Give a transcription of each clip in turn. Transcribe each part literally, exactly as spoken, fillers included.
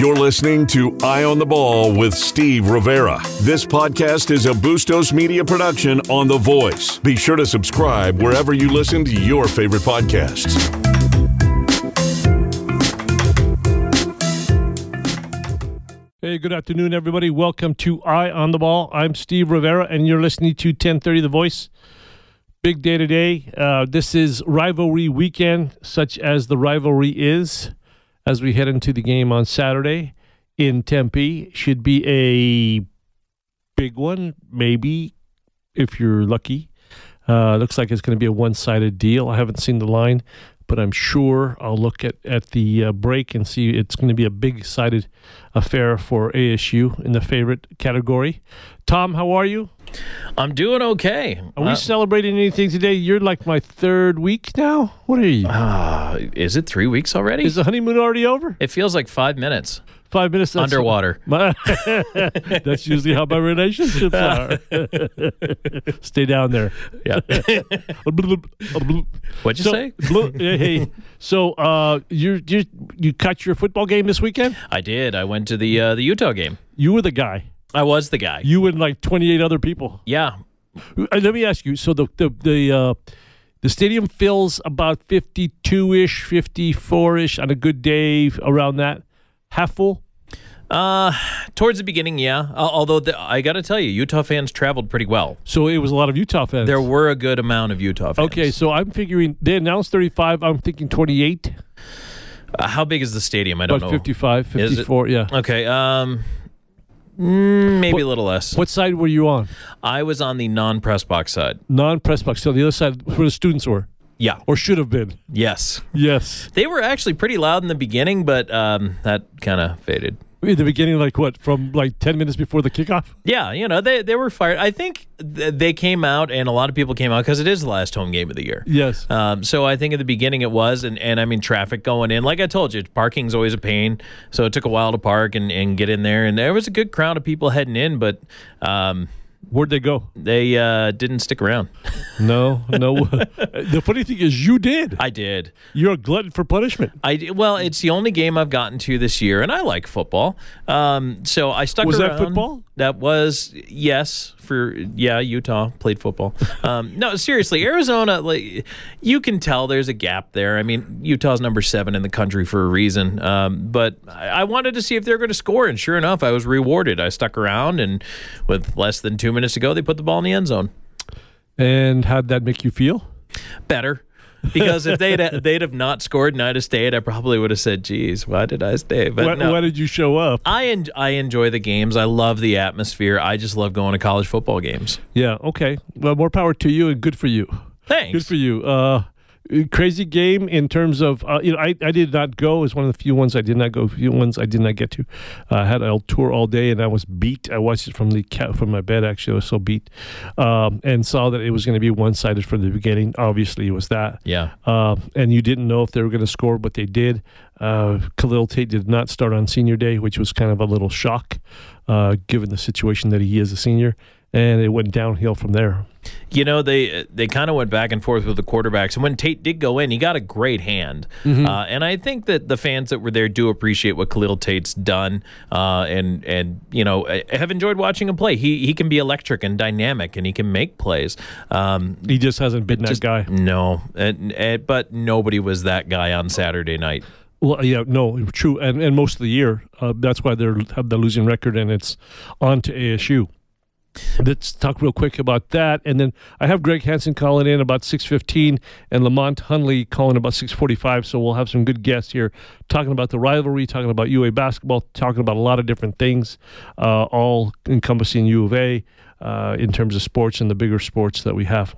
You're listening to Eye on the Ball with Steve Rivera. This podcast is a Bustos Media production on The Voice. Be sure to subscribe wherever you listen to your favorite podcasts. Hey, good afternoon, everybody. Welcome to Eye on the Ball. I'm Steve Rivera, and you're listening to ten thirty The Voice. Big day today. Uh, this is rivalry weekend, such as the rivalry is, as we head into the game on Saturday in Tempe. Should be a big one, maybe, if you're lucky. Uh, looks like it's going to be a one-sided deal. I haven't seen the line, but I'm sure I'll look at, at the uh, break and see it's going to be a big-sided affair for A S U in the favorite category. Tom, how are you? I'm doing okay. Are we uh, celebrating anything today? You're like my third week now. What are you? Uh, is it three weeks already? Is the honeymoon already over? It feels like five minutes. Five minutes. That's underwater. My, that's usually how my relationships are. Stay down there. Yeah. What'd you so, say? Hey, so uh, you you you cut your football game this weekend? I did. I went to the uh, the Utah game. You were the guy. I was the guy. You and like twenty-eight other people. Yeah. Let me ask you. So the the the uh, the stadium fills about fifty-two-ish, fifty-four-ish on a good day, around that. Half full? Uh, towards the beginning, yeah. Uh, although the, I got to tell you, Utah fans traveled pretty well. So it was a lot of Utah fans. There were a good amount of Utah fans. Okay, so I'm figuring they announced thirty-five. I'm thinking twenty-eight. Uh, how big is the stadium? I don't About know. fifty-five, fifty-four, yeah. Okay. Um. Maybe what, a little less. What side were you on? I was on the non-press box side. Non-press box. So the other side where the students were? Yeah. Or should have been? Yes. Yes. They were actually pretty loud in the beginning, but um, that kind of faded. In the beginning, like what, from like ten minutes before the kickoff? Yeah, you know, they they were fired. I think th- they came out, and a lot of people came out because it is the last home game of the year. Yes. Um, so I think at the beginning it was, and, and I mean, traffic going in. Like I told you, parking's always a pain, so it took a while to park and, and get in there. And there was a good crowd of people heading in, but... Um, Where'd they go? They uh, didn't stick around. No, no. The funny thing is you did. I did. You're a glutton for punishment. I did. Well, it's the only game I've gotten to this year, and I like football. Um, so I stuck was around. Was that football? That was, yes, for, yeah, Utah played football. Um, no, seriously, Arizona, like, you can tell there's a gap there. I mean, Utah's number seven in the country for a reason. Um, but I, I wanted to see if they're going to score, and sure enough, I was rewarded. I stuck around, and with less than two minutes to go, they put the ball in the end zone. And how'd that make you feel? Better. Because if they'd they'd have not scored and I'd have stayed, I probably would have said, geez, why did I stay? But why, no. why did you show up? I en- I enjoy the games. I love the atmosphere. I just love going to college football games. Yeah, okay. Well, more power to you and good for you. Thanks. Good for you. Uh, crazy game in terms of, uh, you know, I, I did not go. It was one of the few ones I did not go, few ones I did not get to. Uh, I had a tour all day, and I was beat. I watched it from the cat, from my bed, actually. I was so beat. Um, and saw that it was going to be one-sided from the beginning. Obviously, it was that. Yeah. Uh, and you didn't know if they were going to score, but they did. Uh, Khalil Tate did not start on senior day, which was kind of a little shock, uh, given the situation that he is a senior. And it went downhill from there. You know, they they kind of went back and forth with the quarterbacks. And when Tate did go in, he got a great hand. Mm-hmm. Uh, and I think that the fans that were there do appreciate what Khalil Tate's done uh, and, and, you know, have enjoyed watching him play. He he can be electric and dynamic, and he can make plays. Um, he just hasn't been that just, guy. No. And, and, but nobody was that guy on Saturday night. Well, yeah, no, true. And, and most of the year, uh, that's why they have the losing record, and it's on to A S U. Let's talk real quick about that, and then I have Greg Hansen calling in about six fifteen and Lamont Hunley calling about six forty-five, so we'll have some good guests here talking about the rivalry, talking about U A basketball, talking about a lot of different things, uh, all encompassing U of A uh, in terms of sports and the bigger sports that we have.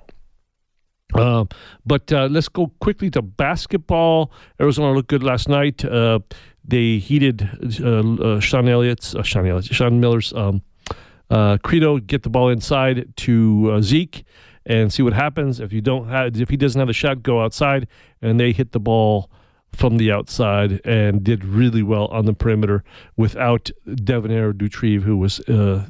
Uh, but uh, let's go quickly to basketball. Arizona looked good last night. Uh, they heated uh, uh, Sean Elliott's, uh, Sean Elliott's, Sean Miller's um, Uh, Credo, get the ball inside to uh, Zeke and see what happens. If you don't have, if he doesn't have a shot, go outside, and they hit the ball from the outside and did really well on the perimeter without Devonair Dutrieve, who was uh,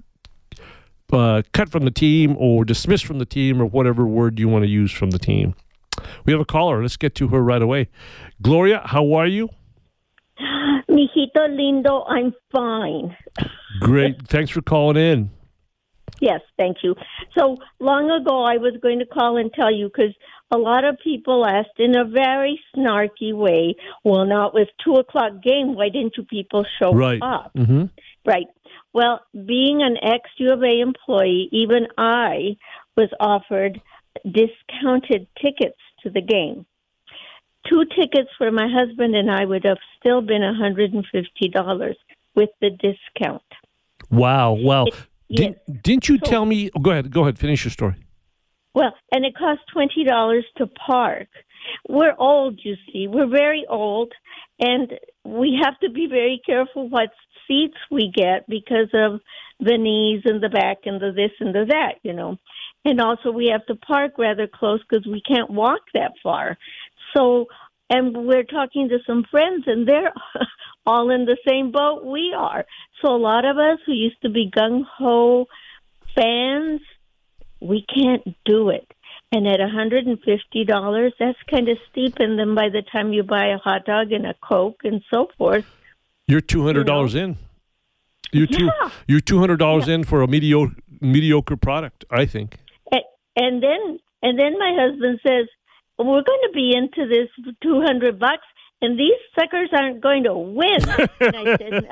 uh, cut from the team or dismissed from the team or whatever word you want to use from the team. We have a caller. Let's get to her right away. Gloria, how are you? Me Mijito lindo, I'm fine. Great. Thanks for calling in. Yes, thank you. So long ago, I was going to call and tell you because a lot of people asked in a very snarky way, well, now it was two o'clock game. Why didn't you people show Right. up? Mm-hmm. Right. Well, being an ex-U of A employee, even I was offered discounted tickets to the game. Two tickets for my husband and I would have still been one hundred fifty dollars with the discount. Wow. Wow. It, Did, yes. Didn't you So- tell me? Go ahead. Go ahead. Finish your story. Well, and it costs twenty dollars to park. We're old, you see. We're very old, and we have to be very careful what seats we get because of the knees and the back and the this and the that, you know. And also we have to park rather close because we can't walk that far. So, and we're talking to some friends, and they're all in the same boat we are. So a lot of us who used to be gung-ho fans, we can't do it. And at one hundred fifty dollars, that's kind of steep. And then by the time you buy a hot dog and a Coke and so forth, You're two hundred dollars You know? in. You're two. Yeah. You're two hundred dollars in for a mediocre mediocre product. I think. and, and then and then my husband says, we're going to be into this two hundred bucks, and these suckers aren't going to win. And I said,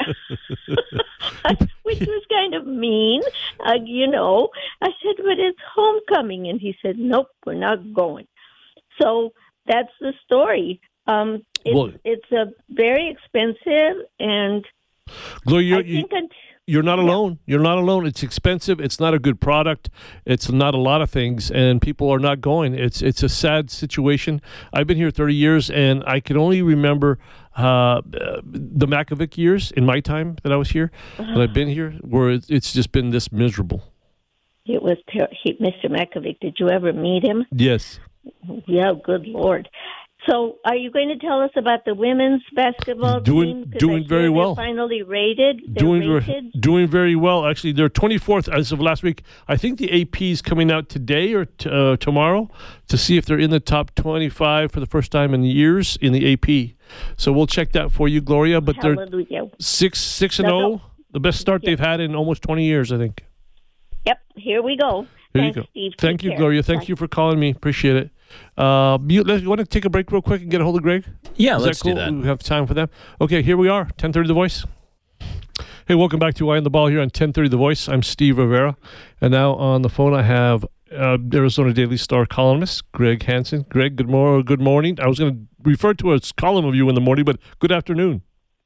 which was kind of mean, uh, you know. I said, but it's homecoming. And he said, nope, we're not going. So that's the story. Um, it's, Well- it's a very expensive, and Gloria, you're, I you, think unt- you're not alone. You're not alone. It's expensive. It's not a good product. It's not a lot of things, and people are not going. It's it's a sad situation. I've been here thirty years, and I can only remember uh, the Makovic years in my time that I was here, that I've been here, where it's, it's just been this miserable. it was ter- he, Mister Makovic. Did you ever meet him? Yes. Yeah, good Lord. So, are you going to tell us about the women's basketball Doing- team? 'Cause doing I hear very they're well. Finally rated. They're Doing ver- rated. doing very well. Actually, they're twenty-fourth as of last week. I think the A P is coming out today or t- uh, tomorrow to see if they're in the top twenty-five for the first time in years in the A P. So we'll check that for you, Gloria. But they're Hallelujah. six six and No, no. zero, the best start Yeah. they've had in almost twenty years, I think. Yep. Here we go. Here Thanks, you go. Steve. Thank Take you, care. Gloria. Thank Bye. you for calling me. Appreciate it. Uh, you, you want to take a break real quick and get a hold of Greg? Yeah, Is let's that cool? do that. We have time for them. Okay, here we are, ten thirty The Voice. Hey, welcome back to Eye on the Ball here on ten thirty The Voice. I'm Steve Rivera, and now on the phone I have uh, Arizona Daily Star columnist Greg Hansen. Greg, good morning. Good morning. I was going to refer to a column of you in the morning, but good afternoon.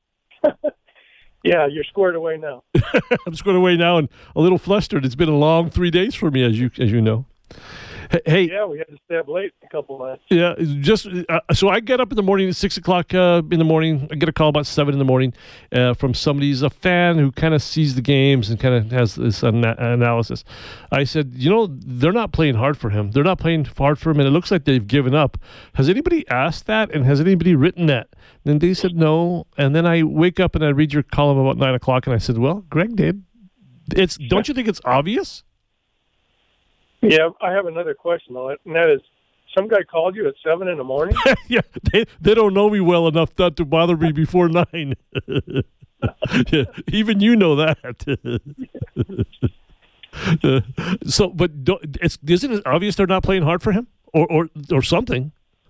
Yeah, you're squared away now. I'm squared away now and a little flustered. It's been a long three days for me, as you as you know. Hey, hey Yeah, we had to stay up late a couple nights. yeah, it's just uh, so I get up in the morning at six o'clock uh, in the morning. I get a call about seven in the morning uh, from somebody who's a fan who kind of sees the games and kind of has this ana- analysis. I said, you know, they're not playing hard for him. They're not playing hard for him, and it looks like they've given up. Has anybody asked that, and has anybody written that? And they said no. And then I wake up and I read your column about nine o'clock, and I said, well, Greg did. It's don't you think it's obvious? Yeah, I have another question, though, and that is, some guy called you at seven in the morning? Yeah, they, they don't know me well enough not to bother me before nine. Yeah, even you know that. Uh, so, but don't, it's, isn't it obvious they're not playing hard for him, or or or something?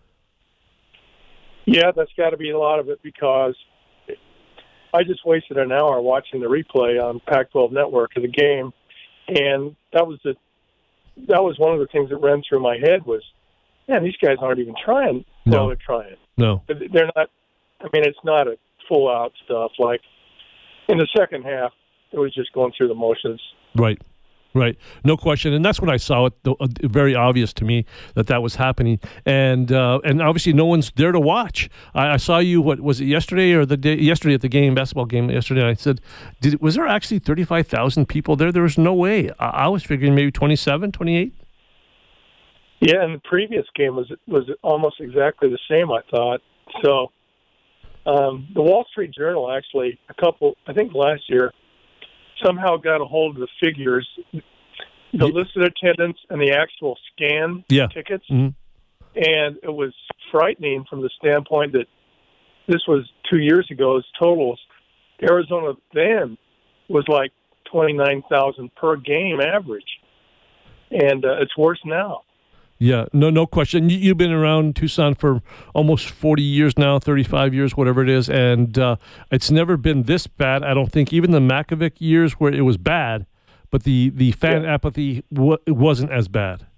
Yeah, that's got to be a lot of it, because I just wasted an hour watching the replay on Pac twelve Network of the game, and that was the that was one of the things that ran through my head was, man, these guys aren't even trying. No. Well, they're trying. No. They're not. I mean, it's not a full out stuff. Like in the second half, it was just going through the motions. Right. Right, no question, and that's when I saw it. Uh, very obvious to me that that was happening, and uh, and obviously no one's there to watch. I, I saw you. What was it yesterday or the day yesterday at the game, basketball game yesterday? I said, did was there actually thirty-five thousand people there? There was no way. I, I was figuring maybe twenty-seven, twenty-eight. Yeah, and the previous game was was almost exactly the same, I thought. So, um, the Wall Street Journal actually a couple, I think last year, somehow got a hold of the figures, the listed attendance and the actual scan Yeah. tickets. Mm-hmm. And it was frightening from the standpoint that this was two years ago's totals. Arizona then was like twenty-nine thousand per game average, and uh, it's worse now. Yeah, no, no question. You, you've been around Tucson for almost forty years now, thirty-five years, whatever it is, and uh, it's never been this bad. I don't think even the Makovic years where it was bad, but the, the fan yeah. apathy w- wasn't as bad.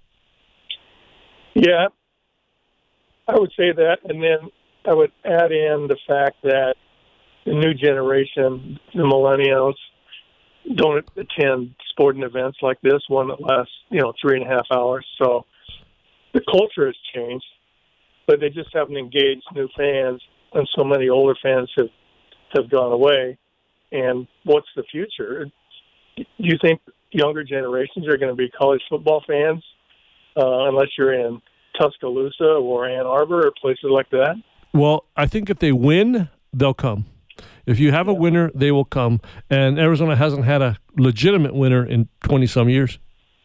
Yeah, I would say that, and then I would add in the fact that the new generation, the millennials, don't attend sporting events like this, one that lasts, you know, three and a half hours, so the culture has changed, but they just haven't engaged new fans, and so many older fans have, have gone away. And what's the future? Do you think younger generations are going to be college football fans uh, unless you're in Tuscaloosa or Ann Arbor or places like that? Well, I think if they win, they'll come. If you have a winner, they will come. And Arizona hasn't had a legitimate winner in twenty-some years.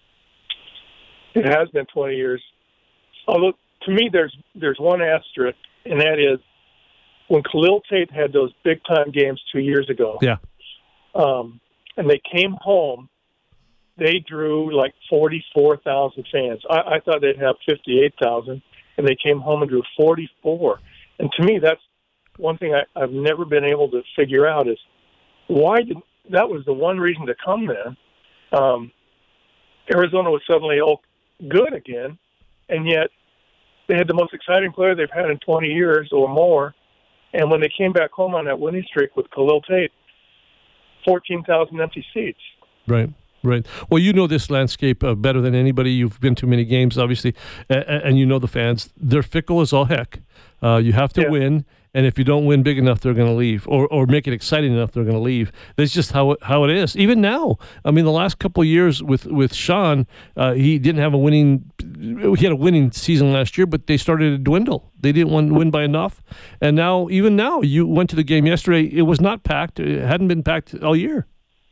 It has been twenty years. Although, to me, there's there's one asterisk, and that is when Khalil Tate had those big-time games two years ago, yeah, um, and they came home, they drew like forty-four thousand fans. I, I thought they'd have fifty-eight thousand, and they came home and drew forty-four. And to me, that's one thing I, I've never been able to figure out is why did that was the one reason to come then. Um, Arizona was suddenly all good again. And yet they had the most exciting player they've had in twenty years or more. And when they came back home on that winning streak with Khalil Tate, fourteen thousand empty seats. Right, right. Well, you know this landscape uh, better than anybody. You've been to many games, obviously, and, and you know the fans. They're fickle as all heck. Uh, you have to yeah. win. And if you don't win big enough, they're going to leave, or or make it exciting enough, they're going to leave. That's just how it, how it is. Even now, I mean, the last couple of years with with Sean, uh, he didn't have a winning. He had a winning season last year, but they started to dwindle. They didn't win, win by enough, and now even now, you went to the game yesterday. It was not packed. It hadn't been packed all year.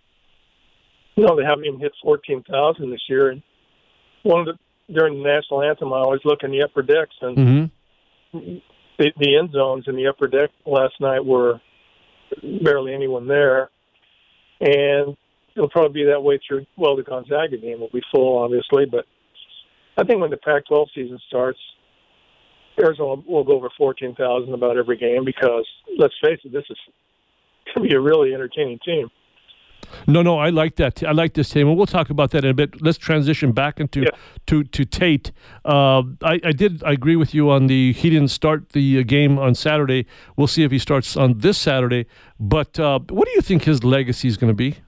No, they haven't even hit fourteen thousand this year. And one of the during the national anthem, I always look in the upper decks and. Mm-hmm. The, the end zones in the upper deck last night were barely anyone there, and it'll probably be that way through. Well, the Gonzaga game will be full, obviously, but I think when the Pac twelve season starts, Arizona will go over fourteen thousand about every game because, let's face it, this is going to be a really entertaining team. No, no, I like that. I like this team, and we'll talk about that in a bit. Let's transition back into yeah. to to Tate. Uh, I, I did I agree with you on the he didn't start the uh, game on Saturday. We'll see if he starts on this Saturday. But uh, what do you think his legacy is going to be?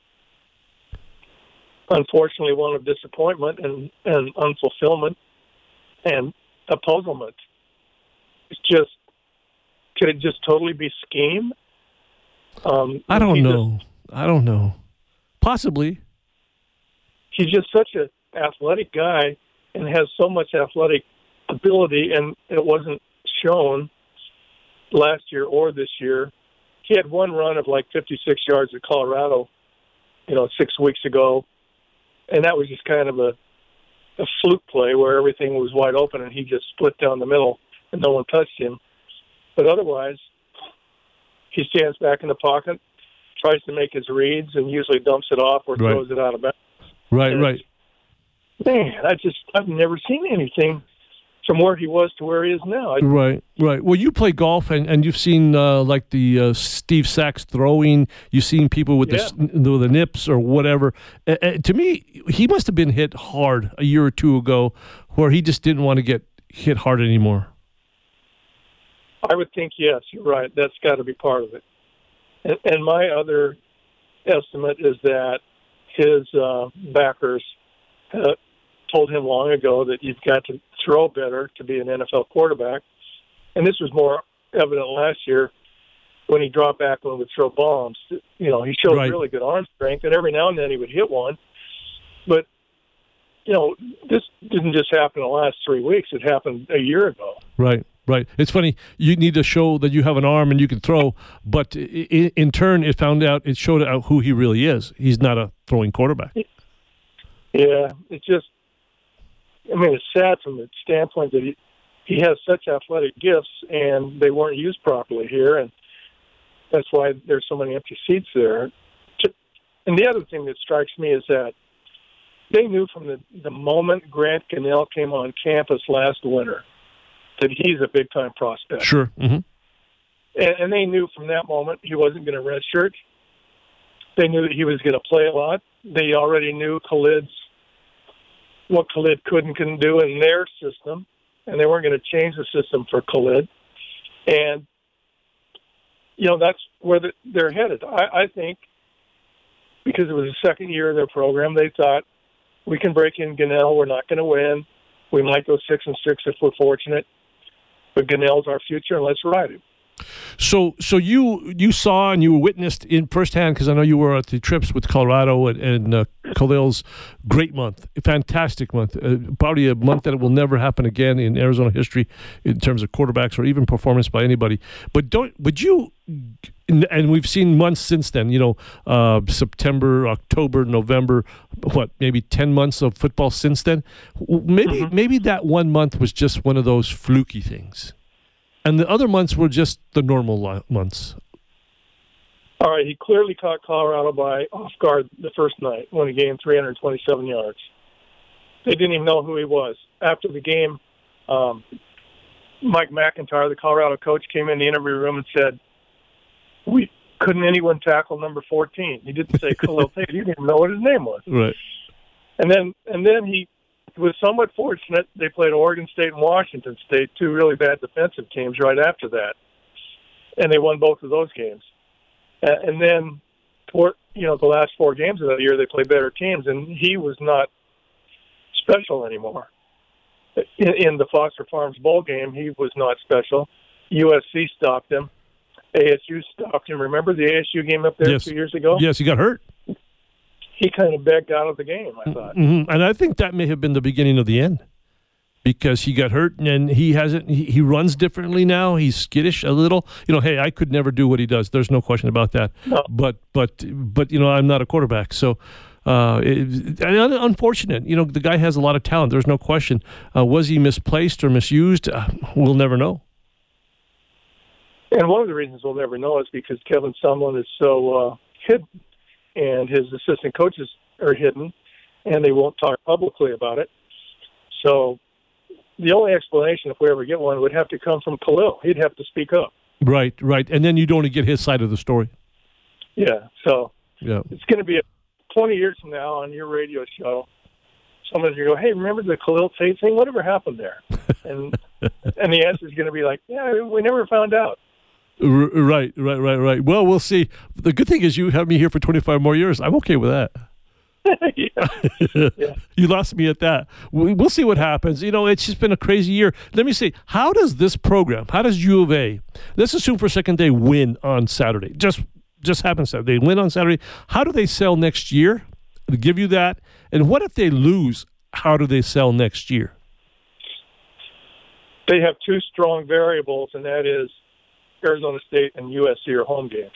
Unfortunately, one of disappointment and, and unfulfillment and a puzzlement. It's just, could it just totally be scheme? Um, I don't know. Just, I don't know. Possibly. He's just such an athletic guy and has so much athletic ability, and it wasn't shown last year or this year. He had one run of like fifty-six yards at Colorado, you know, six weeks ago, and that was just kind of a, a fluke play where everything was wide open and he just split down the middle and no one touched him. But otherwise, he stands back in the pocket, tries to make his reads, and usually dumps it off or right. throws it out of bounds. Right, and right. Man, I just I've never seen anything from where he was to where he is now. I, right, right. Well, you play golf, and, and you've seen uh, like the uh, Steve Sachs throwing. You've seen people with yeah. the, the nips or whatever. Uh, uh, to me, he must have been hit hard a year or two ago, where he just didn't want to get hit hard anymore. I would think yes. You're right. That's got to be part of it. And, and my other estimate is that his uh, backers uh, told him long ago that you've got to throw better to be an N F L quarterback. And this was more evident last year when he dropped back and would throw bombs. You know, he showed right. really good arm strength, and every now and then he would hit one. But, you know, this didn't just happen in the last three weeks. It happened a year ago. Right. Right. It's funny. You need to show that you have an arm and you can throw, but in, in turn, it found out, it showed out who he really is. He's not a throwing quarterback. Yeah. It's just, I mean, it's sad from the standpoint that he, he has such athletic gifts and they weren't used properly here. And That's why there's so many empty seats there. And the other thing that strikes me is that they knew from the, the moment Grant Gunnell came on campus last winter that he's a big-time prospect. Sure. Mm-hmm. And, and they knew from that moment he wasn't going to redshirt. They knew that he was going to play a lot. They already knew Khalid's, what Khalid could and couldn't do in their system, and they weren't going to change the system for Khalid. And, you know, that's where the, they're headed. I, I think because it was the second year of their program, they thought, we can break in Gunnell. We're not going to win. We might go six and six if we're fortunate. But Gunnell's our future, and let's ride him. So, so you you saw and you witnessed in firsthand, because I know you were at the trips with Colorado and, and uh, Khalil's great month, a fantastic month, uh, probably a month that will never happen again in Arizona history in terms of quarterbacks or even performance by anybody. But don't would you? And we've seen months since then. You know, uh, September, October, November. What? Maybe ten months of football since then. Maybe mm-hmm. maybe that one month was just one of those fluky things. And the other months were just the normal months. All right, he clearly caught Colorado by off guard the first night when he gained three hundred twenty-seven yards. They didn't even know who he was. After the game, um, Mike McIntyre, the Colorado coach, came in the interview room and said, "We couldn't anyone tackle number fourteen." He didn't say Khalil Tate. He didn't even know what his name was. Right. And then, and then he was somewhat fortunate. They played Oregon State and Washington State, two really bad defensive teams right after that, and they won both of those games. Uh, and then, toward, you know, the last four games of that year, they played better teams, and he was not special anymore. In, in the Foster Farms Bowl game, he was not special. U S C stopped him. A S U stopped him. Remember the A S U game up there yes. two years ago? Yes, he got hurt. He kind of begged out of the game, I thought. Mm-hmm. And I think that may have been the beginning of the end, because he got hurt and he hasn't. He, he runs differently now. He's skittish a little. You know, hey, I could never do what he does. There's no question about that. No. But but but you know, I'm not a quarterback, so. Uh, it, unfortunate. You know, the guy has a lot of talent. There's no question. Uh, was he misplaced or misused? Uh, we'll never know. And one of the reasons we'll never know is because Kevin Sumlin is so uh, hidden, and his assistant coaches are hidden, and they won't talk publicly about it. So the only explanation, if we ever get one, would have to come from Khalil. He'd have to speak up. Right, right. And then you'd only get his side of the story. Yeah, so yeah. It's going to be a, twenty years from now on your radio show, someone's going to go, hey, remember the Khalil Tate thing? Whatever happened there? And and the answer is going to be like, yeah, we never found out. Right, right, right, right. Well, we'll see. The good thing is you have me here for twenty-five more years. I'm okay with that. yeah. yeah. You lost me at that. We'll see what happens. You know, it's just been a crazy year. Let me see. How does this program, how does U of A, let's assume for a second they win on Saturday. Just just happens that they win on Saturday. How do they sell next year? To give you that. And what if they lose? How do they sell next year? They have two strong variables, and that is Arizona State and U S C are home games.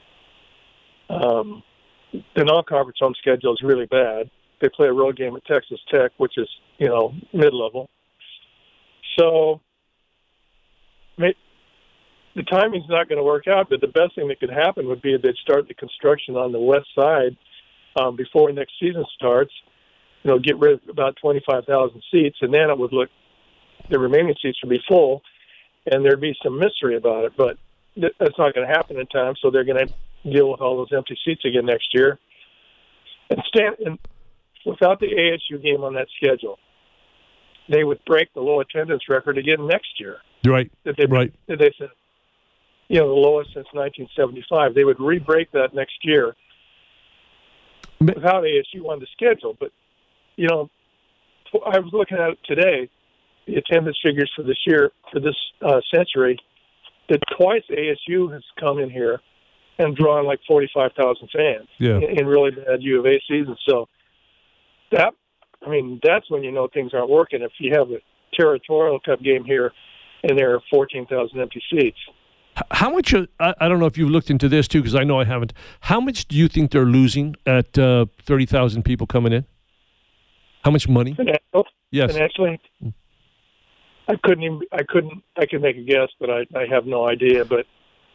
Um, the non-conference home schedule is really bad. They play a road game at Texas Tech, which is, you know, mid-level. So may, the timing's not going to work out, but the best thing that could happen would be they'd start the construction on the west side um, before next season starts. You know, get rid of about twenty-five thousand seats, and then it would look, the remaining seats would be full, and there'd be some mystery about it. But th- that's not going to happen in time, so they're going to deal with all those empty seats again next year. And, stand, and without the A S U game on that schedule, they would break the low attendance record again next year. Right, that they, right. That they said, you know, the lowest since nineteen seventy-five. They would re-break that next year without A S U on the schedule. But, you know, I was looking at it today, the attendance figures for this year, for this uh, century, that twice A S U has come in here and drawn like forty-five thousand fans yeah. in, in really bad U of A seasons. So that, I mean, that's when you know things aren't working. If you have a territorial cup game here and there are fourteen thousand empty seats. How much, uh, I, I don't know if you've looked into this too, because I know I haven't. How much do you think they're losing at uh, thirty thousand people coming in? How much money? Financial, yes. Financially, I couldn't even, I couldn't, I could make a guess, but I, I have no idea. But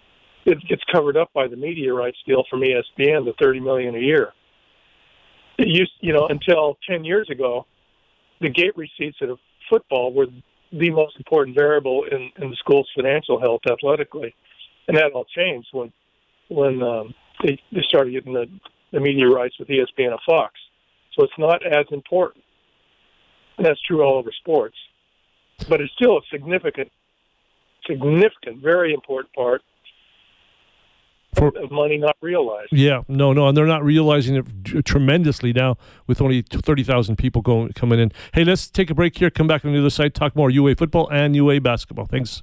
it gets covered up by the media rights deal from E S P N, the thirty million dollars a year. It used, you know, until ten years ago, the gate receipts of football were the most important variable in, in the school's financial health athletically, and that all changed when when um, they, they started getting the, the media rights with E S P N and Fox. So it's not as important. And that's true all over sports. But it's still a significant, significant, very important part For, of money not realized. Yeah, no, no, and they're not realizing it tremendously now with only thirty thousand people going coming in. Hey, let's take a break here, come back on the other side, talk more U A football and U A basketball. Thanks.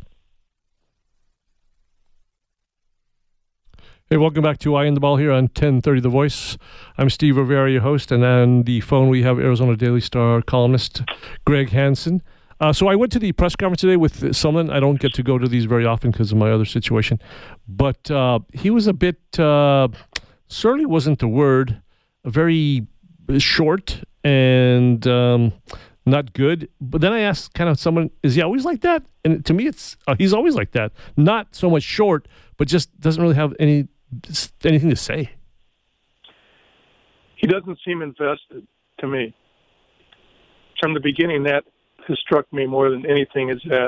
Hey, welcome back to Eye on the Ball here on ten thirty The Voice. I'm Steve Rivera, your host, and on the phone we have Arizona Daily Star columnist Greg Hansen. Uh, so I went to the press conference today with someone. I don't get to go to these very often because of my other situation. But uh, he was a bit, uh, certainly wasn't the word, very short and um, not good. But then I asked kind of someone, is he always like that? And to me, it's uh, he's always like that. Not so much short, but just doesn't really have any anything to say. He doesn't seem invested to me. From the beginning, that has struck me more than anything is that,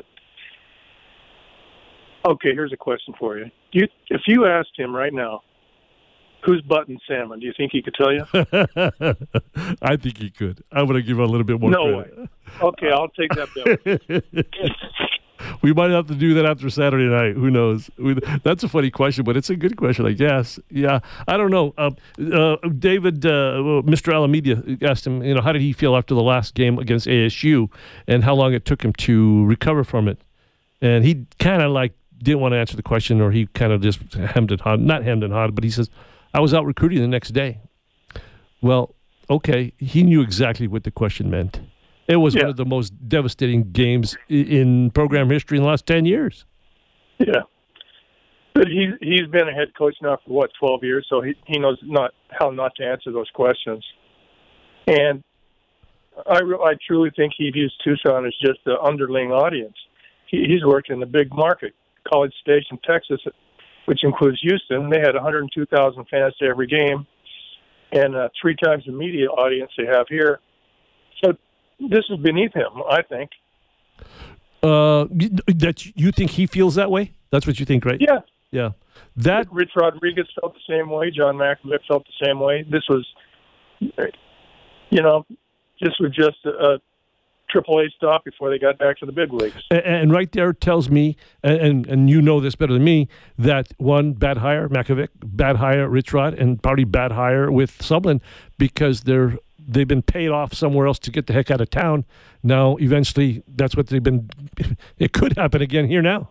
okay, here's a question for you. Do you if you asked him right now, who's Button Salmon, do you think he could tell you? I think he could. I would have given a little bit more no credit. way. Okay, I'll take that bet. We might have to do that after Saturday night. Who knows? We, that's a funny question, but it's a good question, I guess. Yeah, I don't know. Uh, uh, David, uh, Mister Alameda asked him, you know, how did he feel after the last game against A S U and how long it took him to recover from it. And he kind of like didn't want to answer the question, or he kind of just hemmed and hawed. Not hemmed and hawed, but he says, I was out recruiting the next day. Well, okay, he knew exactly what the question meant. It was yeah. one of the most devastating games in program history in the last ten years. Yeah. But he's, he's been a head coach now for, what, twelve years, so he, he knows not how not to answer those questions. And I, I truly think he views Tucson as just the underling audience. He, he's worked in the big market, College Station, Texas, which includes Houston. They had one hundred two thousand fans to every game, and uh, three times the media audience they have here. So this is beneath him, I think. Uh, that you think he feels that way? That's what you think, right? Yeah. Yeah. That Rich Rodriguez felt the same way. John McNamara felt the same way. This was, you know, this was just a, a triple A stop before they got back to the big leagues. And, and right there tells me, and and you know this better than me, that one, bad hire, Makovic, bad hire, Rich Rod, and probably bad hire with Sublin, because they're they've been paid off somewhere else to get the heck out of town. Now, eventually, that's what they've been. It could happen again here now.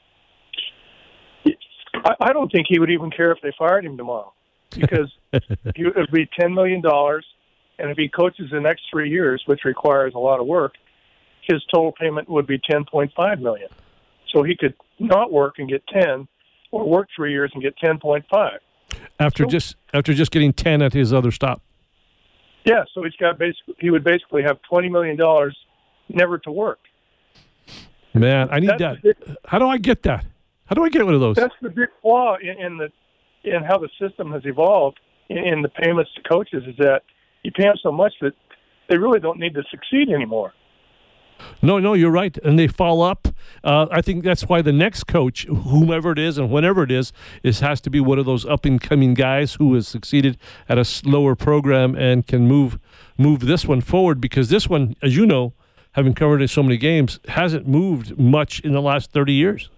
I, I don't think he would even care if they fired him tomorrow, because he, it would be ten million dollars, and if he coaches the next three years, which requires a lot of work, his total payment would be ten point five million dollars. So he could not work and get ten, or work three years and get ten point five. After so, just after just getting ten at his other stop. Yeah, so he's got basically he would basically have twenty million dollars never to work. Man, I need that's that. Big, how do I get that? How do I get one of those? That's the big flaw in, in the in how the system has evolved in, in the payments to coaches, is that you pay them so much that they really don't need to succeed anymore. No, no, you're right. And they fall up. Uh, I think that's why the next coach, whomever it is and whenever it is, is has to be one of those up-and-coming guys who has succeeded at a slower program and can move move this one forward, because this one, as you know, having covered it so many games, hasn't moved much in the last thirty years.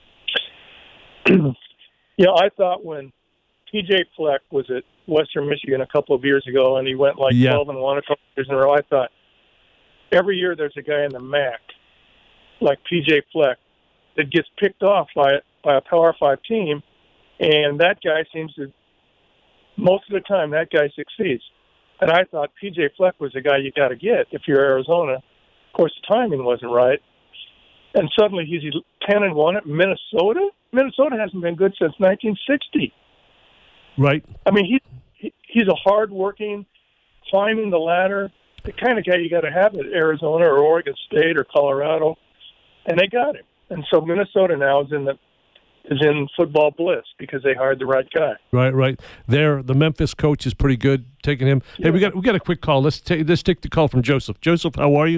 Yeah, I thought when P J Fleck was at Western Michigan a couple of years ago and he went like yeah. twelve and one a couple of years in a row, I thought, every year there's a guy in the M A C, like P J Fleck, that gets picked off by, by a Power five team, and that guy seems to, most of the time, that guy succeeds. And I thought P J Fleck was the guy you got to get if you're Arizona. Of course, the timing wasn't right. And suddenly he's ten and one at Minnesota? Minnesota hasn't been good since nineteen sixty. Right. I mean, he, he he's a hard-working, climbing the ladder, the kind of guy you got to have at Arizona or Oregon State or Colorado, and they got him. And so Minnesota now is in the is in football bliss because they hired the right guy. Right, right. There, the Memphis coach is pretty good. Taking him. Hey, we got we got a quick call. Let's take let's take the call from Joseph. Joseph, how are you?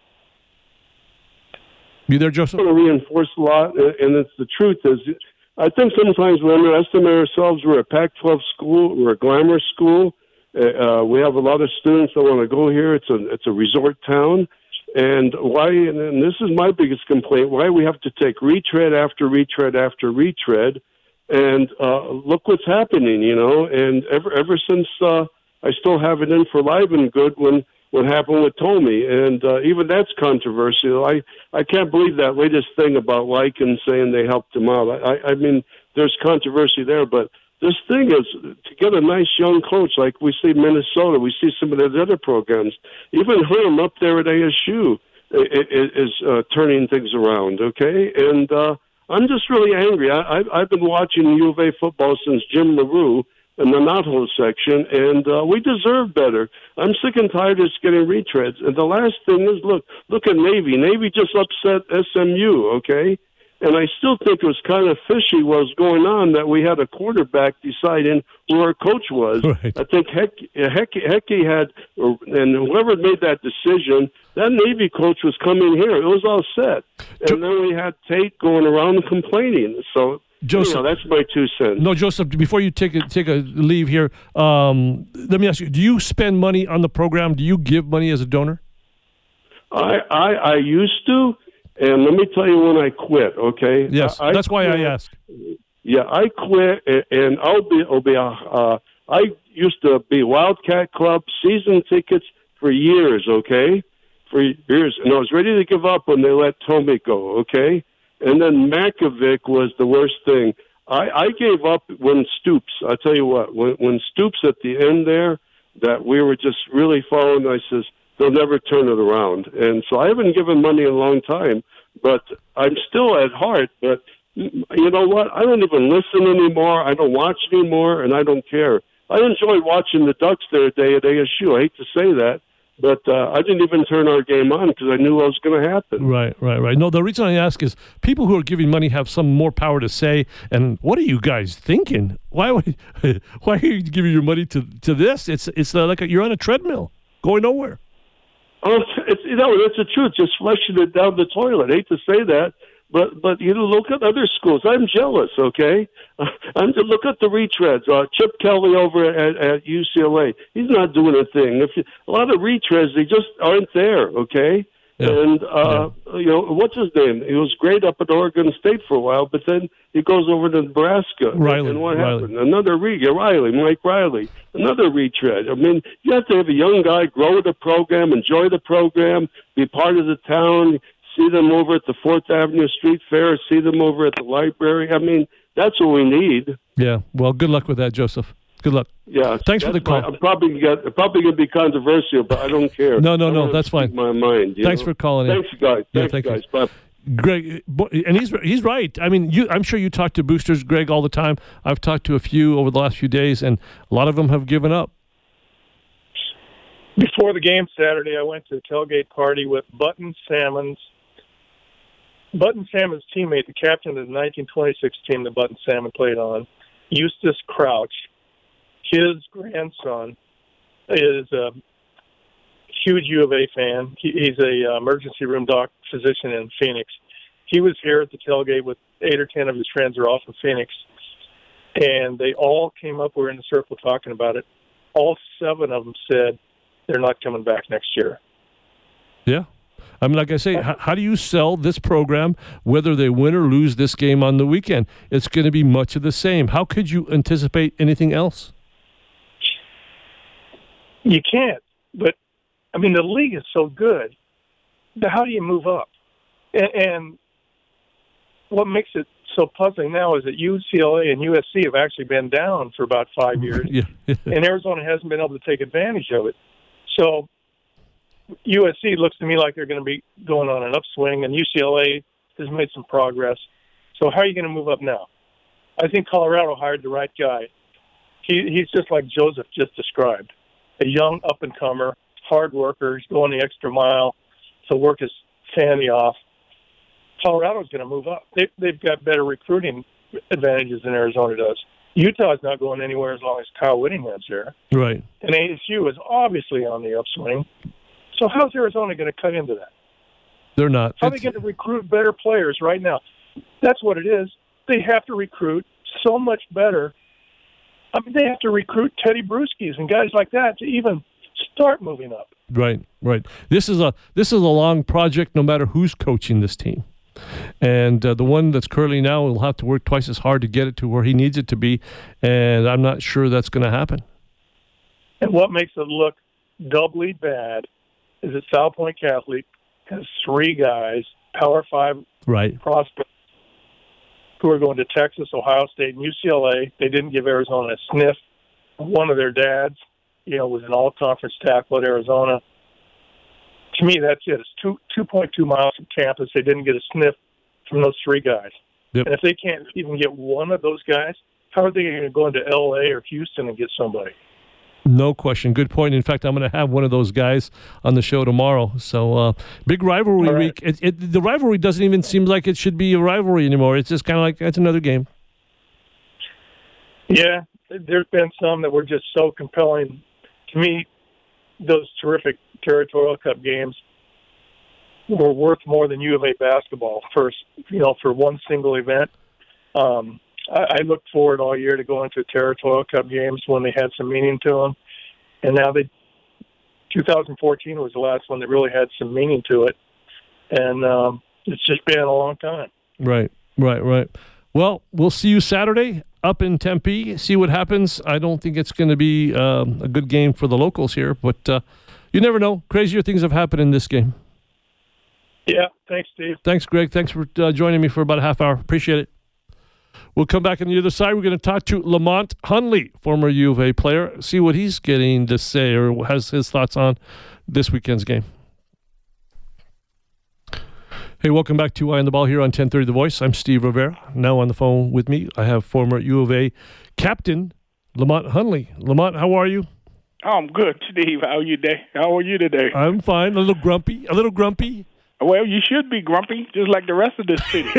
You there, Joseph? I want to reinforce a lot, and it's the truth is, I think sometimes we underestimate ourselves. We're a Pac twelve school. We're a glamour school. Uh, we have a lot of students that want to go here. It's a it's a resort town. And why, and this is my biggest complaint, why we have to take retread after retread after retread. And uh, look what's happening, you know. And ever ever since uh, I still have it in for live and good when what happened with Tomey. And uh, even that's controversial. I, I can't believe that latest thing about Lycan saying they helped him out. I, I mean, there's controversy there, but this thing is to get a nice young coach like we see Minnesota, we see some of those other programs. Even Herm up there at A S U is, is uh, turning things around. Okay, and uh, I'm just really angry. I, I've, I've been watching U of A football since Jim LaRue in the knothole section, and uh, we deserve better. I'm sick and tired of just getting retreads. And the last thing is, look, look at Navy. Navy just upset S M U. Okay. And I still think it was kind of fishy what was going on that we had a quarterback deciding who our coach was. Right. I think Heck, Heck, Hecky had, and whoever made that decision, that Navy coach was coming here. It was all set. And jo- then we had Tate going around complaining. So, Joseph, you know, that's my two cents. No, Joseph, before you take a, take a leave here, um, let me ask you, do you spend money on the program? Do you give money as a donor? I I, I used to. And let me tell you when I quit, okay? Yes, I, that's I why quit, I asked. Yeah, I quit, and I'll be, I'll be, uh, I used to be Wildcat Club season tickets for years, okay? For years. And I was ready to give up when they let Tomey go, okay? And then Makovic was the worst thing. I, I gave up when Stoops, I'll tell you what, when, when Stoops at the end there, that we were just really following, I says, they'll never turn it around. And so I haven't given money in a long time, but I'm still at heart. But you know what? I don't even listen anymore. I don't watch anymore, and I don't care. I enjoyed watching the Ducks there today at A S U. I hate to say that, but uh, I didn't even turn our game on because I knew what was going to happen. Right, right, right. No, the reason I ask is people who are giving money have some more power to say, and what are you guys thinking? Why would, why are you giving your money to, to this? It's, it's like a, you're on a treadmill going nowhere. Oh, it's, you know, that's the truth. Just flushing it down the toilet. I hate to say that, but but you know, look at other schools. I'm jealous. Okay, I'm to look at the retreads. Uh, Chip Kelly over at, at U C L A. He's not doing a thing. If you, a lot of retreads, they just aren't there. Okay, yeah. and uh, yeah. you know, what's his name? He was great up at Oregon State for a while, but then he goes over to Nebraska. Riley, and what Riley. happened? Another re- yeah, Riley, Mike Riley. Another retread. I mean, you have to have a young guy grow the program, enjoy the program, be part of the town, see them over at the Fourth Avenue Street Fair, see them over at the library. I mean, that's what we need. Yeah. Well, good luck with that, Joseph. Good luck. Yeah. Thanks for the call. My, I'm probably get, probably going to be controversial, but I don't care. no, no, no. That's fine. My mind. Thanks know? for calling Thanks, in. guys. Yeah, Thanks, thank guys. You. Bye. Greg, and he's he's right. I mean, you, I'm sure you talk to boosters, Greg, all the time. I've talked to a few over the last few days, and a lot of them have given up. Before the game Saturday, I went to a tailgate party with Button Salmon's Button Salmon's teammate, the captain of the nineteen twenty-six team that Button Salmon played on, Eustace Crouch. His grandson is a huge U of A fan. He, he's a uh, emergency room doc physician in Phoenix. He was here at the tailgate with eight or ten of his friends are off in Phoenix, and they all came up. We were in the circle talking about it. All seven of them said they're not coming back next year. Yeah. I mean, like I say, how, how do you sell this program, whether they win or lose this game on the weekend? It's going to be much of the same. How could you anticipate anything else? You can't. But, I mean, the league is so good. How do you move up? And, and what makes it so puzzling now is that U C L A and U S C have actually been down for about five years, yeah. and Arizona hasn't been able to take advantage of it. So U S C looks to me like they're going to be going on an upswing, and U C L A has made some progress. So how are you going to move up now? I think Colorado hired the right guy. He, he's just like Joseph just described, a young up-and-comer, hard worker. He's going the extra mile to work his fanny off. Colorado's going to move up. They, they've got better recruiting advantages than Arizona does. Utah's not going anywhere as long as Kyle Whittingham's there. Right. And A S U is obviously on the upswing. So how's Arizona going to cut into that? They're not. How are they going to recruit better players right now? That's what it is. They have to recruit so much better. I mean, they have to recruit Teddy Bruschi's and guys like that to even start moving up. Right, right. This is a this is a long project, no matter who's coaching this team. And uh, the one that's currently now will have to work twice as hard to get it to where he needs it to be, and I'm not sure that's going to happen. And what makes it look doubly bad is that South Point Catholic has three guys, Power Five right. prospects, who are going to Texas, Ohio State, and U C L A. They didn't give Arizona a sniff. One of their dads, you know, was an all-conference tackle at Arizona. To me, that's it. It's two two point two miles from campus. They didn't get a sniff from those three guys. Yep. And if they can't even get one of those guys, how are they going to go into L A or Houston and get somebody? No question. Good point. In fact, I'm going to have one of those guys on the show tomorrow. So, uh, big rivalry right. week. It, it, the rivalry doesn't even seem like it should be a rivalry anymore. It's just kind of like, it's another game. Yeah, there's been some that were just so compelling. To me, those terrific Territorial Cup games were worth more than U of A basketball for, you know, for one single event. Um, I, I looked forward all year to going to Territorial Cup games when they had some meaning to them. And now they, twenty fourteen was the last one that really had some meaning to it. And um, it's just been a long time. Right, right, right. Well, we'll see you Saturday up in Tempe, see what happens. I don't think it's going to be um, a good game for the locals here, but uh, you never know. Crazier things have happened in this game. Yeah, thanks, Steve. Thanks, Greg. Thanks for uh, joining me for about a half hour. Appreciate it. We'll come back on the other side. We're going to talk to Lamont Hunley, former U of A player, see what he's getting to say or has his thoughts on this weekend's game. Hey, welcome back to Eye on the Ball here on ten thirty The Voice. I'm Steve Rivera. Now on the phone with me, I have former U of A captain Lamont Hunley. Lamont, how are you? Oh, I'm good, Steve. How are you today? How are you today? I'm fine. A little grumpy. A little grumpy. Well, you should be grumpy, just like the rest of this city.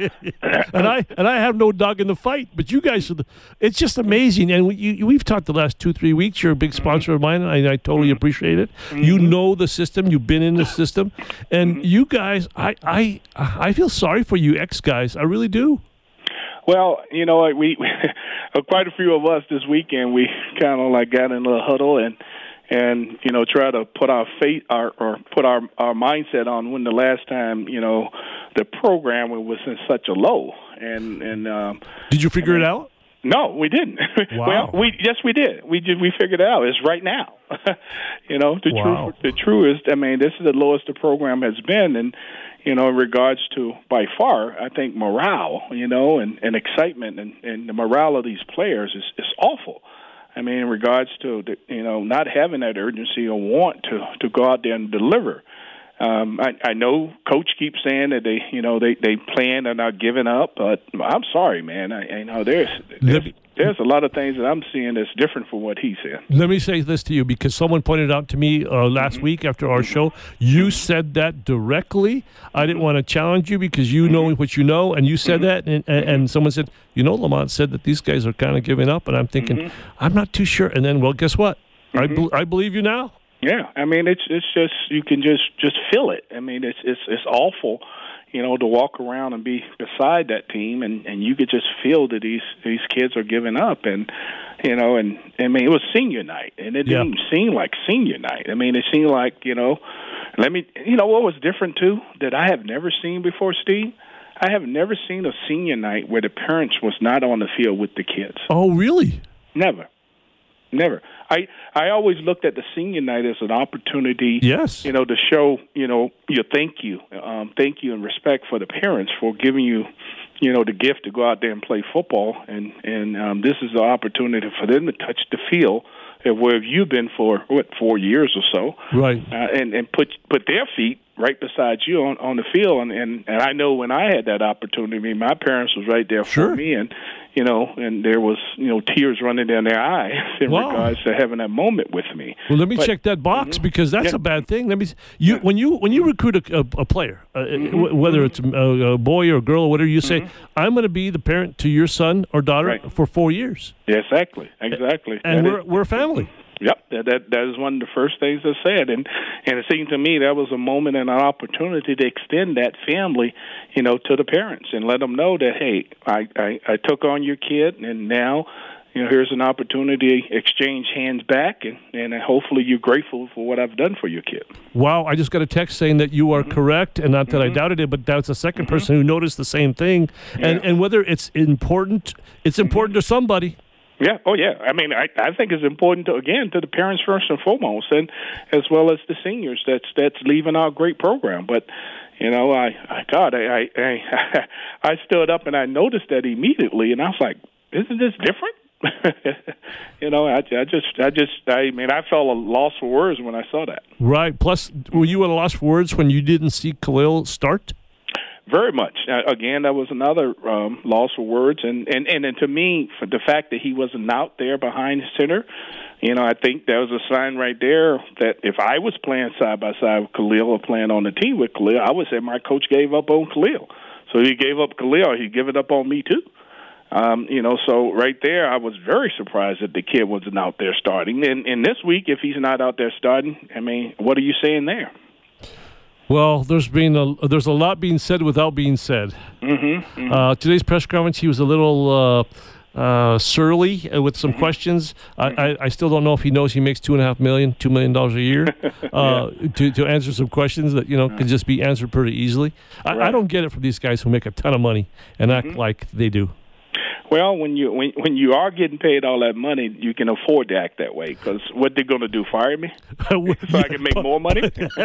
and I and I have no dog in the fight, but you guys are the, it's just amazing. And we, you, we've talked the last two, three weeks. You're a big sponsor of mine, and I, I totally appreciate it. Mm-hmm. You know the system. You've been in the system. And mm-hmm. you guys, I, I, I feel sorry for you ex-guys. I really do. Well, you know, we, we quite a few of us this weekend, we kind of like got in a little huddle and, and you know, try to put our faith our, or put our, our mindset on when the last time, you know, the program was in such a low. And, and um, did you figure and, it out? No, we didn't. Wow. Well, we yes, we did. We did. We figured it out. It's right now. you know, the wow. truth. The truest. I mean, this is the lowest the program has been, and you know, in regards to by far, I think morale, you know, and, and excitement, and, and the morale of these players is is awful. I mean, in regards to the, you know, not having that urgency or want to to go out there and deliver. Um, I, I know Coach keeps saying that they, you know, they, they plan on not giving up, but I'm sorry, man. I, I know there's there's, there's a lot of things that I'm seeing that's different from what he said. Let me say this to you, because someone pointed out to me uh, last mm-hmm. week after our show, you said that directly. I didn't want to challenge you because you know what you know, and you said that, and, and, and someone said, you know, Lamont said that these guys are kind of giving up, and I'm thinking, mm-hmm. I'm not too sure. And then, well, guess what? Mm-hmm. I, be- I believe you now. Yeah, I mean it's it's just you can just, just feel it. I mean it's it's it's awful, you know, to walk around and be beside that team and, and you could just feel that these these kids are giving up, and you know, and I mean it was senior night and it didn't yeah. seem like senior night. I mean it seemed like, you know, let me you know what was different too that I have never seen before, Steve? I have never seen a senior night where the parents was not on the field with the kids. Oh, really? Never. Never. I, I always looked at the senior night as an opportunity, yes, you know, to show, you know, your thank you, um, thank you and respect for the parents for giving you, you know, the gift to go out there and play football. And, and um, this is the opportunity for them to touch the field of where you've been for, what, four years or so. Right. Uh, and, and put put their feet right beside you on, on the field, and, and, and I know when I had that opportunity, I mean, my parents was right there sure. for me, and you know, and there was you know tears running down their eyes in wow. regards to having that moment with me. Well, let me but, check that box mm-hmm. because that's yeah. a bad thing. Let me you yeah. when you when you recruit a, a, a player, uh, mm-hmm. w- whether it's a, a boy or a girl or whatever, you say, mm-hmm. I'm going to be the parent to your son or daughter right. for four years. Yeah, exactly, exactly, and that we're is, we're a family. Yep, that, that that is one of the first things I said, and and it seemed to me that was a moment and an opportunity to extend that family, you know, to the parents and let them know that hey, I I, I took on your kid, and now, you know, here's an opportunity to exchange hands back, and and hopefully you're grateful for what I've done for your kid. Wow, I just got a text saying that you are mm-hmm. correct, and not that mm-hmm. I doubted it, but that's a second mm-hmm. person who noticed the same thing, yeah. and and whether it's important, it's important mm-hmm. to somebody. Yeah. Oh, yeah. I mean, I, I think it's important to again to the parents first and foremost, and as well as the seniors that's that's leaving our great program. But you know, I, I God, I, I I stood up and I noticed that immediately, and I was like, "Isn't this different?" you know, I, I just, I just, I mean, I felt a loss for words when I saw that. Right. Plus, were you at a loss for words when you didn't see Khalil start? Very much. Uh, again, that was another um, loss for words, and, and, and, and to me, for the fact that he wasn't out there behind the center, you know, I think that was a sign right there that if I was playing side by side with Khalil or playing on the team with Khalil, I would say my coach gave up on Khalil. So he gave up Khalil, he'd give it up on me too. Um, you know, so right there, I was very surprised that the kid wasn't out there starting. And, and this week, if he's not out there starting, I mean, what are you saying there? Well, there's been a, there's a lot being said without being said. Mm-hmm, mm-hmm. Uh, today's press conference, he was a little uh, uh, surly with some mm-hmm. questions. Mm-hmm. I, I, I still don't know if he knows he makes two and a half million, two million dollars a year uh, yeah. to to answer some questions that you know can just be answered pretty easily. I, right. I don't get it from these guys who make a ton of money and act mm-hmm. like they do. Well, when you when when you are getting paid all that money, you can afford to act that way. Because what they're going to do, fire me, so I can make more money?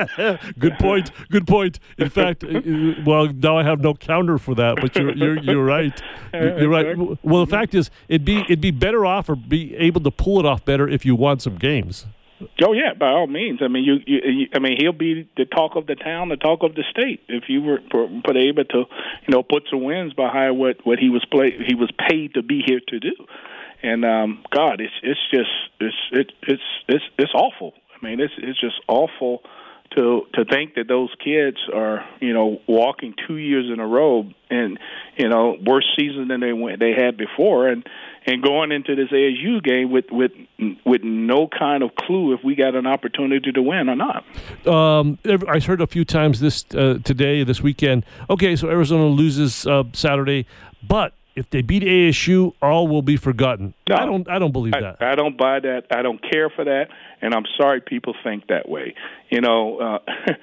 Good point. Good point. In fact, well, now I have no counter for that. But you're you're, you're right. You're, you're right. Well, the fact is, it'd be it'd be better off or be able to pull it off better if you won some games. Oh yeah, by all means. I mean, you, you, you. I mean, he'll be the talk of the town, the talk of the state. If you were put able to, you know, put some wins behind what, what he was play, he was paid to be here to do. And um, God, it's it's just it's it, it's it's it's awful. I mean, it's it's just awful to to think that those kids are, you know, walking two years in a row and, you know, worse season than they went they had before, and. And going into this A S U game with, with with no kind of clue if we got an opportunity to win or not. Um, I heard a few times this uh, today, this weekend. Okay, so Arizona loses uh, Saturday, but if they beat A S U, all will be forgotten. No, I don't. I don't believe I, that. I don't buy that. I don't care for that, and I'm sorry people think that way. You know. Uh,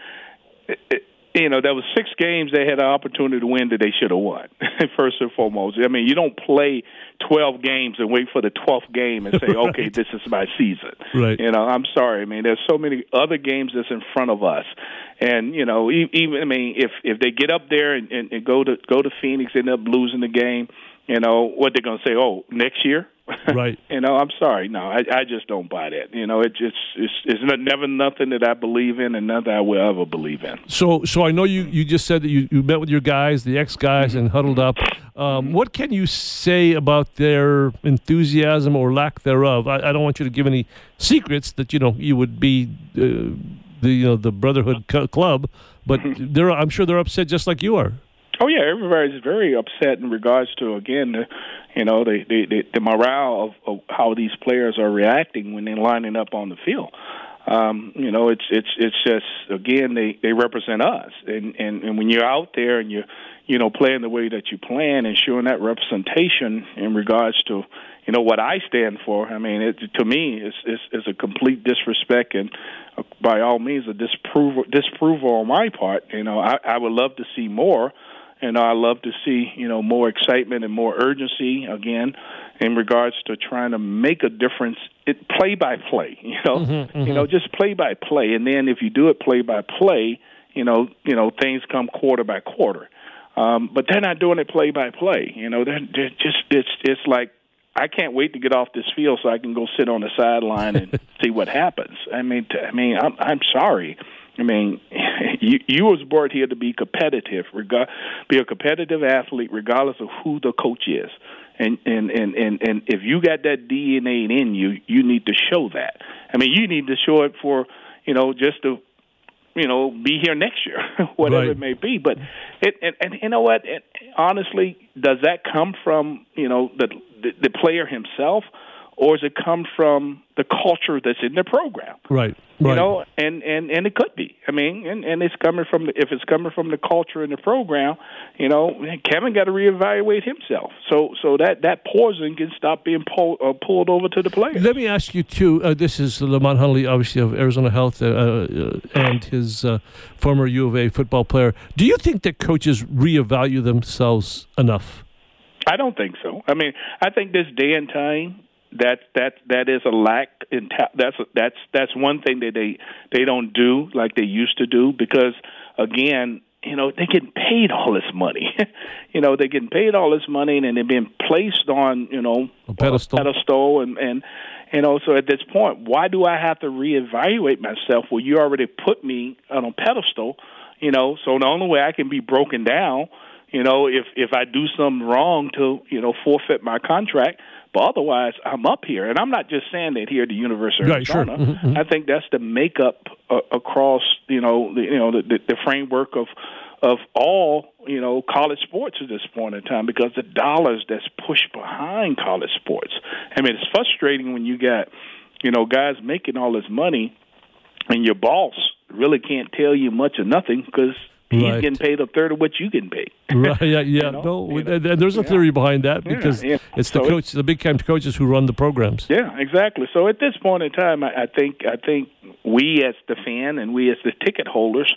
it, it, You know, there was six games they had an opportunity to win that they should have won, first and foremost. I mean, you don't play twelve games and wait for the twelfth game and say, right. okay, this is my season. Right. You know, I'm sorry. I mean, there's so many other games that's in front of us. And, you know, even, I mean, if, if they get up there and, and, and go to go to Phoenix, end up losing the game, you know, what they're going to say, oh, next year? Right. You know, I'm sorry. No, I, I just don't buy that. You know, it just it's, it's never nothing that I believe in and nothing I will ever believe in. So, so I know you, you just said that you, you met with your guys, the ex-guys, mm-hmm. and huddled up. Um, what can you say about their enthusiasm or lack thereof? I, I don't want you to give any secrets that, you know, you would be uh, the you know the Brotherhood cu- Club, but they're I'm sure they're upset just like you are. Oh yeah, everybody's very upset in regards to again, the, you know, the the, the, the morale of, of how these players are reacting when they're lining up on the field. Um, you know, it's it's it's just again they, they represent us, and, and and when you're out there and you're you know playing the way that you plan and showing that representation in regards to you know what I stand for. I mean, it, to me, it's, it's it's a complete disrespect and uh, by all means a disapproval disapproval on my part. You know, I, I would love to see more. And I love to see, you know, more excitement and more urgency, again, in regards to trying to make a difference, it, play by play, you know, mm-hmm, mm-hmm. you know, just play by play. And then if you do it play by play, you know, you know, things come quarter by quarter. Um, but they're not doing it play by play. You know, they're, they're just it's it's like I can't wait to get off this field so I can go sit on the sideline and see what happens. I mean, t- I mean, I'm, I'm sorry. I mean, you, you was brought here to be competitive, regard, be a competitive athlete, regardless of who the coach is. And, and, and, and, and if you got that D N A in you, you need to show that. I mean, you need to show it for, you know, just to, you know, be here next year, whatever right. it may be. But, it, and, and you know what, it, honestly, does that come from, you know, the, the, the player himself? Or does it come from the culture that's in the program? Right, right. You know, and, and, and it could be. I mean, and, and it's coming from the, if it's coming from the culture in the program, you know, Kevin got to reevaluate himself. So so that, that poison can stop being pulled uh, pulled over to the players. Let me ask you too. Uh, this is Lamont Hunley, obviously of Arizona Health, uh, uh, and his uh, former U of A football player. Do you think that coaches reevaluate themselves enough? I don't think so. I mean, I think this day and time. That that that is a lack in ta- that's that's that's one thing that they they don't do like they used to do, because again, you know, they're getting paid all this money. you know, they're getting paid all this money and they're being placed on, you know, a pedestal, a pedestal and, and you know, so at this point, why do I have to reevaluate myself? Well, you already put me on a pedestal, you know, so the only way I can be broken down, you know, if if I do something wrong to, you know, forfeit my contract. But otherwise, I'm up here, and I'm not just saying that here at the University of right, Arizona. Sure. Mm-hmm. I think that's the makeup uh, across, you know, the, you know, the, the, the framework of of all, you know, college sports at this point in time, because the dollars that's pushed behind college sports. I mean, it's frustrating when you got, you know, guys making all this money, and your boss really can't tell you much or nothing because he's right. getting paid a third of what you getting paid. Right? Yeah, yeah. You know? No, You know? and there's a Yeah. theory behind that because Yeah, yeah. it's the So coach, the big time coaches who run the programs. Yeah, exactly. So at this point in time, I, I think I think we as the fan and we as the ticket holders,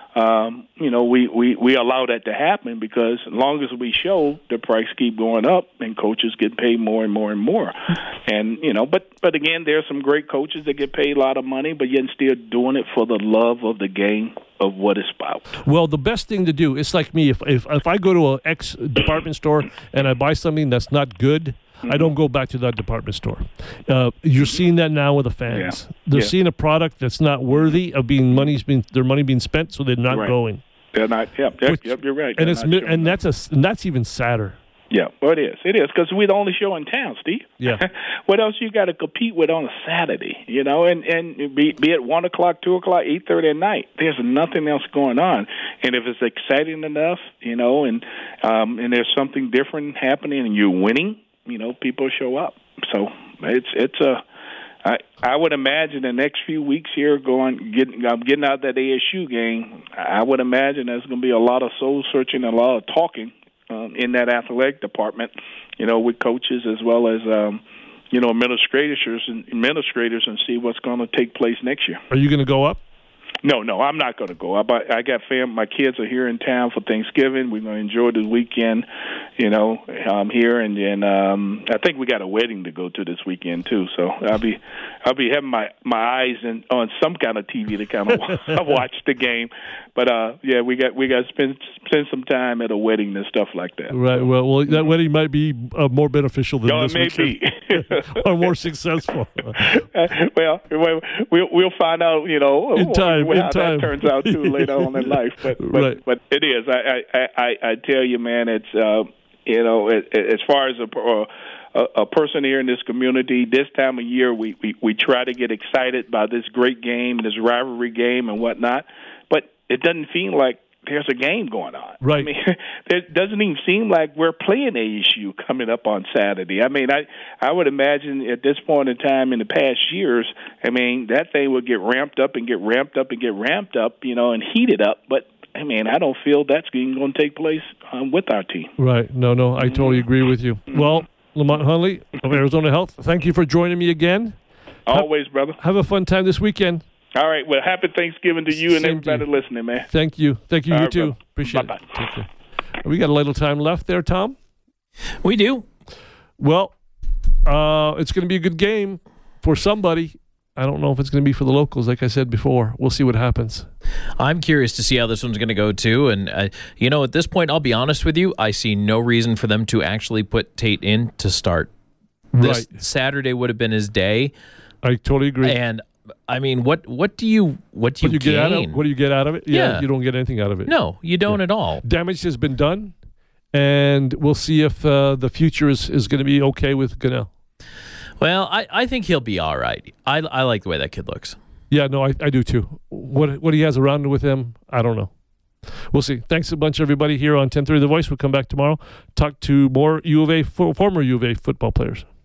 um, you know, we, we, we allow that to happen, because as long as we show the price keep going up and coaches get paid more and more and more. And, you know, but, but again, there are some great coaches that get paid a lot of money, but yet still doing it for the love of the game of what it's about. Well, the best thing to do, it's like me, if if, if I go to an X department store and I buy something that's not good, mm-hmm. I don't go back to that department store. Uh, you're seeing that now with the fans. Yeah. They're yeah. seeing a product that's not worthy of being money's being their money being spent, so they're not right. going. They're not. Yep. Yep. Which, yep you're right. And They're it's not showing and up. that's a and that's even sadder. Yeah, well, it is. It is, because we're the only show in town, Steve. Yeah. What else you got to compete with on a Saturday, you know, and, and be, be it one o'clock, two o'clock, eight thirty at night. There's nothing else going on. And if it's exciting enough, you know, and um, and there's something different happening and you're winning, you know, people show up. So it's it's a I, I would imagine the next few weeks here going getting I'm getting out that A S U game, I would imagine there's going to be a lot of soul searching and a lot of talking Um, in that athletic department, you know, with coaches as well as, um, you know, administrators and administrators, and see what's going to take place next year. Are you going to go up? No, no, I'm not going to go. I, I got fam. My kids are here in town for Thanksgiving. We're going to enjoy the weekend, you know, um, here, and then um, I think we got a wedding to go to this weekend too. So I'll be, I'll be having my, my eyes in, on some kind of T V to kind of watch the game. But uh, yeah, we got we got to spend spend some time at a wedding and stuff like that. Right. Well, well, that wedding might be uh, more beneficial than no, this it may weekend. be. Or more successful. well, we'll we'll find out, you know, in time, how in that time. turns out too later on in life. But but, right. but it is. I, I I I tell you, man, it's uh, you know, it, as far as a, a a person here in this community, this time of year, we, we we try to get excited by this great game, this rivalry game, and whatnot. But it doesn't feel like there's a game going on. Right. I mean, it doesn't even seem like we're playing A S U coming up on Saturday. I mean, I I would imagine at this point in time in the past years, I mean, that thing would get ramped up and get ramped up and get ramped up, you know, and heated up. But, I mean, I don't feel that's going to take place um, with our team. Right. No, no, I totally agree with you. Mm-hmm. Well, Lamont Hunley of Arizona Health, thank you for joining me again. Always, have, brother. Have a fun time this weekend. All right. Well, happy Thanksgiving to you Same and everybody to you. listening, man. Thank you. Thank you. All you right, too. brother. Appreciate Bye-bye. it. Take care. We got a little time left there, Tom. We do. Well, uh, it's going to be a good game for somebody. I don't know if it's going to be for the locals, like I said before. We'll see what happens. I'm curious to see how this one's going to go, too. And, uh, you know, at this point, I'll be honest with you, I see no reason for them to actually put Tate in to start. This Right. Saturday would have been his day. I totally agree. And I mean, what what do you what do you, what do you get out gain? of what do you get out of it? Yeah, Yeah. you don't get anything out of it. No, you don't Yeah. at all. Damage has been done, and we'll see if uh, the future is, is going to be okay with Gunnell. Well, I, I think he'll be all right. I I like the way that kid looks. Yeah, no, I, I do too. What what he has around with him, I don't know. We'll see. Thanks a bunch, everybody, here on ten thirty The Voice. We'll come back tomorrow, talk to more U of A, former U of A football players.